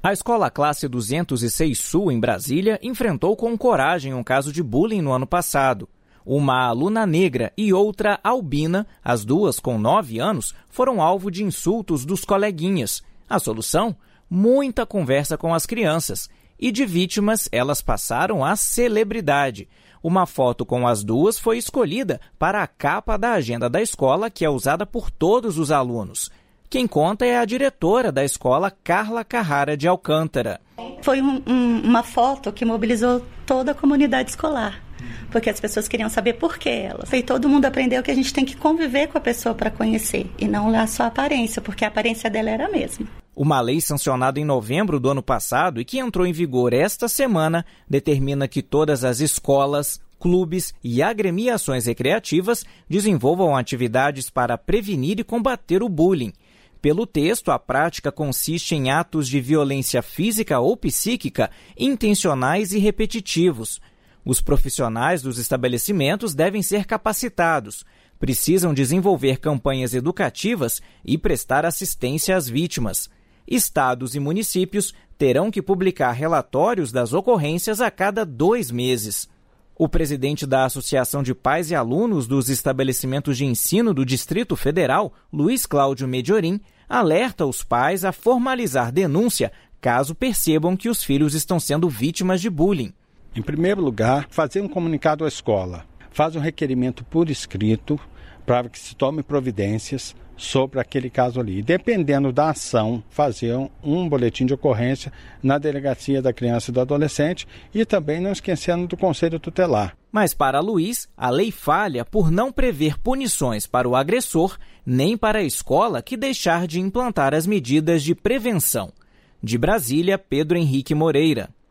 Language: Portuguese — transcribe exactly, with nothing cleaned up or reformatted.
A escola classe duzentos e seis Sul, em Brasília, enfrentou com coragem um caso de bullying no ano passado. Uma aluna negra e outra albina, as duas com nove anos, foram alvo de insultos dos coleguinhas. A solução? Muita conversa com as crianças. E de vítimas, elas passaram a celebridade. Uma foto com as duas foi escolhida para a capa da agenda da escola, que é usada por todos os alunos. Quem conta é a diretora da escola, Carla Carrara de Alcântara. Foi um, um, uma foto que mobilizou toda a comunidade escolar, porque as pessoas queriam saber por que elas. E todo mundo aprendeu que a gente tem que conviver com a pessoa para conhecer, e não olhar só a aparência, porque a aparência dela era a mesma. Uma lei sancionada em novembro do ano passado e que entrou em vigor esta semana determina que todas as escolas, clubes e agremiações recreativas desenvolvam atividades para prevenir e combater o bullying. Pelo texto, a prática consiste em atos de violência física ou psíquica intencionais e repetitivos. Os profissionais dos estabelecimentos devem ser capacitados, precisam desenvolver campanhas educativas e prestar assistência às vítimas. Estados e municípios terão que publicar relatórios das ocorrências a cada dois meses. O presidente da Associação de Pais e Alunos dos Estabelecimentos de Ensino do Distrito Federal, Luiz Cláudio Mediorim, alerta os pais a formalizar denúncia caso percebam que os filhos estão sendo vítimas de bullying. Em primeiro lugar, fazer um comunicado à escola. Faz um requerimento por escrito para que se tome providências sobre aquele caso ali. Dependendo da ação, fazer um, um boletim de ocorrência na Delegacia da Criança e do Adolescente e também não esquecendo do Conselho Tutelar. Mas para Luiz, a lei falha por não prever punições para o agressor nem para a escola que deixar de implantar as medidas de prevenção. De Brasília, Pedro Henrique Moreira.